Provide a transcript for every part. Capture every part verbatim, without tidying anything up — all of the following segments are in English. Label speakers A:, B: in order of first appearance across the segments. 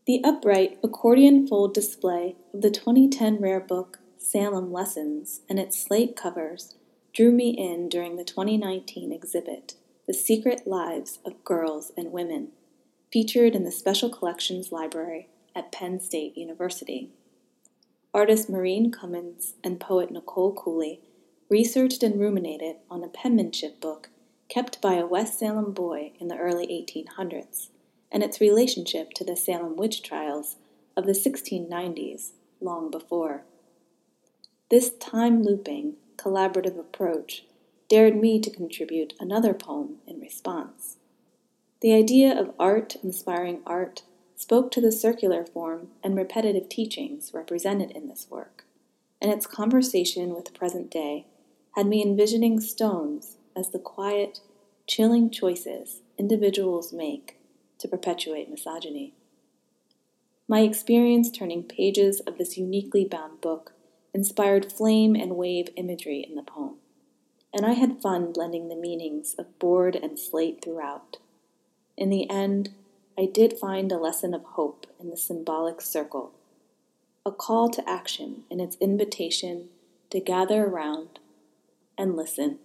A: The upright accordion-fold display of the twenty ten rare book Salem Lessons and its slate covers drew me in during the twenty nineteen exhibit, The Secret Lives of Girls and Women, featured in the Special Collections Library at Penn State University. Artist Maureen Cummins and poet Nicole Cooley researched and ruminated on a penmanship book kept by a West Salem boy in the early eighteen hundreds, and its relationship to the Salem witch trials of the sixteen nineties, long before. This time-looping, collaborative approach dared me to contribute another poem in response. The idea of art inspiring art spoke to the circular form and repetitive teachings represented in this work, and its conversation with the present day had me envisioning stones as the quiet, chilling choices individuals make to perpetuate misogyny. My experience turning pages of this uniquely bound book inspired flame and wave imagery in the poem, and I had fun blending the meanings of board and slate throughout. In the end, I did find a lesson of hope in the symbolic circle, a call to action in its invitation to gather around and listen.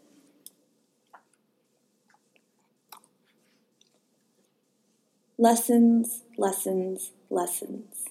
A: Lessons, lessons, lessons.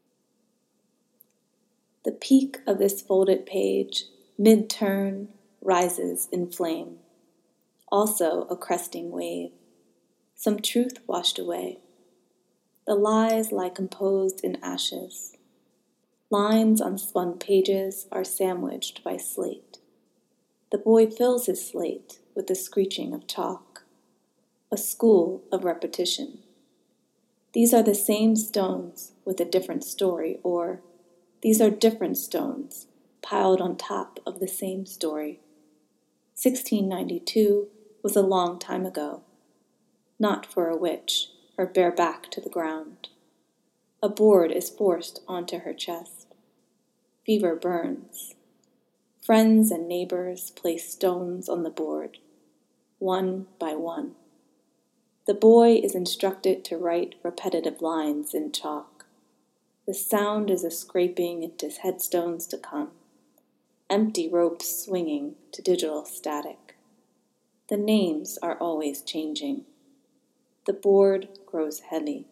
A: The peak of this folded page, mid-turn, rises in flame. Also a cresting wave. Some truth washed away. The lies lie composed in ashes. Lines on spun pages are sandwiched by slate. The boy fills his slate with the screeching of chalk. A school of repetition. These are the same stones with a different story, or these are different stones piled on top of the same story. sixteen ninety-two was a long time ago. Not for a witch, her bare back to the ground. A board is forced onto her chest. Fever burns. Friends and neighbors place stones on the board, one by one. The boy is instructed to write repetitive lines in chalk. The sound is a scraping into headstones to come, empty ropes swinging to digital static. The names are always changing. The board grows heavy.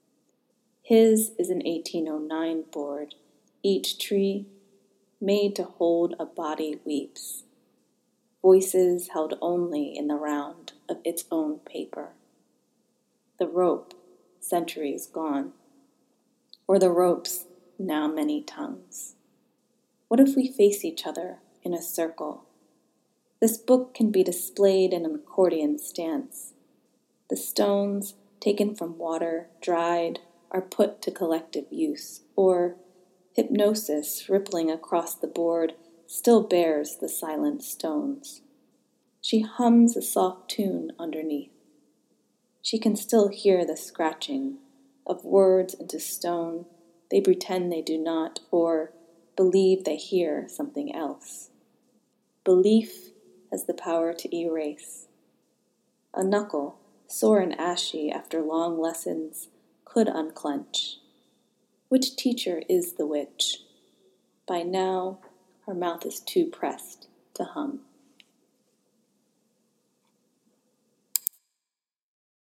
A: His is an eighteen oh nine board, each tree made to hold a body weeps, voices held only in the round of its own paper. The rope, centuries gone, or the ropes, now many tongues. What if we face each other in a circle? This book can be displayed in an accordion stance. The stones, taken from water, dried, are put to collective use, or hypnosis rippling across the board still bears the silent stones. She hums a soft tune underneath. She can still hear the scratching of words into stone they pretend they do not, or believe they hear something else. Belief has the power to erase. A knuckle, sore and ashy after long lessons, could unclench. Which teacher is the witch? By now, her mouth is too pressed to hum.